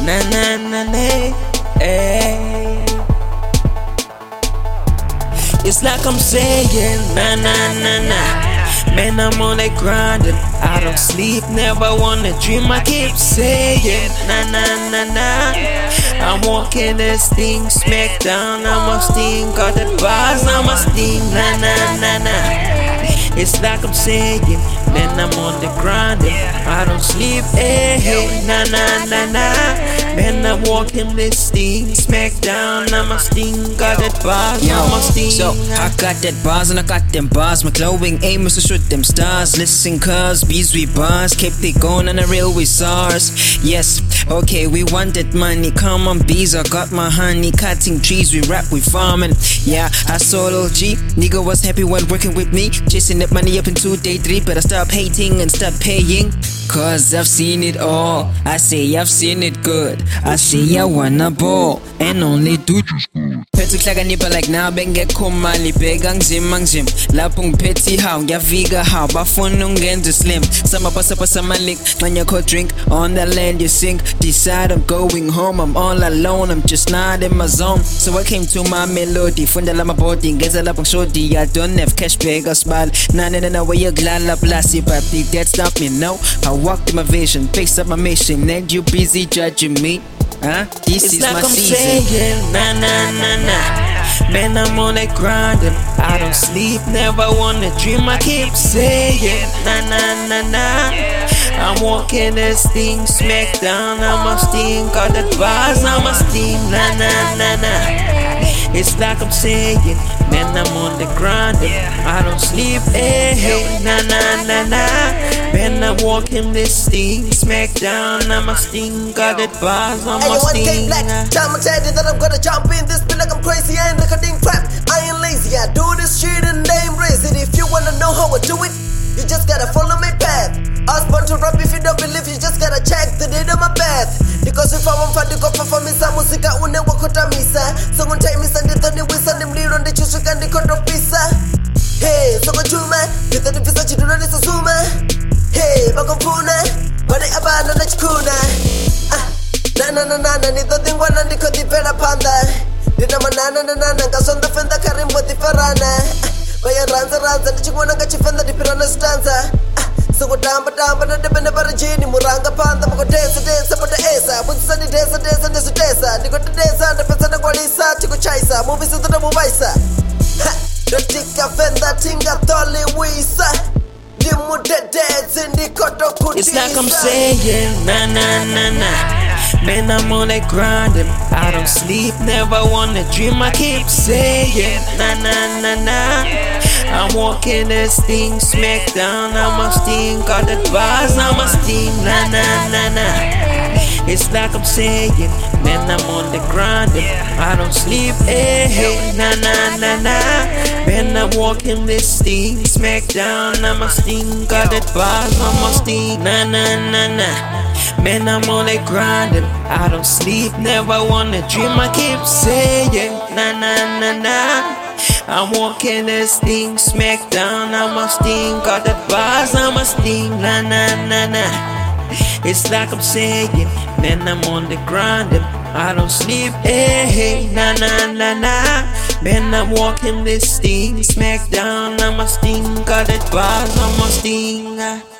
na na na na, hey. It's like I'm saying, na na na na. Man, I'm on that grinding. I don't sleep, never wanna dream. I keep saying, na na na na. I'm walking this thing, smack down. I'm a sting, got that bars, I'm a sting, na na na na. It's like I'm saying, man, I'm on the grind. I don't sleep, hey, na na na na. Man, I'm walking this thing, smack down. I'm a sting, got that bars, I'm a sting. So I got that bars and I got them bars. My glowing aim is to shoot them stars. Listen, cuz bees we bars, kept it going on the real with SARS. Yes, okay, we wanted money. Come on, bees, I got my honey. Cutting trees, we rap, we farming. Yeah, I solo G. Nigga was happy when working with me. Chasing that money up into day 3, but I stop hating and stop paying. Cause I've seen it all. I say I've seen it good. I say I wanna ball and only do Petty klakanipha like now bengekho mali bheka ngizima lapho ngiphethe how ngiyavika how bafuna ungenza slim samapasapa samalik manyakho drink on the land you sink decide I'm going home I'm all alone I'm just not in my zone so I came to my melody funda lama body ngeza lapho ngishodi I don't have cash bheka smile na way yokulala plasi but that stop me no I walked in my vision fix up my mission and you busy judging me. This it's is like my I'm season. saying, na na na na. Man, I'm on that grinding. I don't sleep, never wanna dream. I keep saying, na na na na. I'm walking this thing, smack down. I'm a sting, got that bars, I'm a sting, na na na na. It's like I'm saying, man, I'm on the grinding. I don't sleep, hey, na na na na. Man, I'm walking this thing, smack down. I'm a sting, got that bars, I'm a sting. Time I tell you that I'm gonna jump in this bill like I'm crazy. I ain't recording crap, I ain't lazy. I do this shit and they embrace it. If you wanna know how I do it, you just gotta follow my path. I was born to rap, if you don't believe, you just gotta check the date of my path. Because if I want to go for me, some music I will never cut a misa. So one time is under the wheels and them lead on the church and the control pizza. Hey, so go to man, with the visa, you do not need to zoom. Hey, Bakopuna, but I abandon the Chikuna. Na, neither thing one and the Koti Pera Panda. Did a manana, got on the fender carrying what the Farana. By a runs and the Chikwana got you from the Pirana stanza. So go down, but I depend upon a genie, Muranga Panda, dance about the Asa, with sunny days and days and days. They got the days and the person of Gualisa, Chico Chaisa, movies to the Movaisa. The Tika Fenda Tinga Tolly Wisa. It's like I'm saying, na na na na. Man, I'm on that grinding. I don't sleep, never wanna dream. I keep saying, na na na na. I'm walking this thing, smack down. I'm a sting, got that bars, I'm a sting, na na na na. It's like I'm saying, man, I'm on the grinding. I don't sleep, hey, na na na na. Man, I'm walking this thing, smack down. I'm a sting, got that bars, I'm a sting, na na na na. Man, I'm on that grinding. I don't sleep, never wanna dream. I keep saying, na na na na. I'm walking this thing, smack down. I'm a sting, got that bars, I'm a sting, na na na na. It's like I'm saying, man, I'm on the grind. I don't sleep, hey, na na na na. Man, I'm walking this thing, smack down. I'm a sting, got that bars, I'm a sting.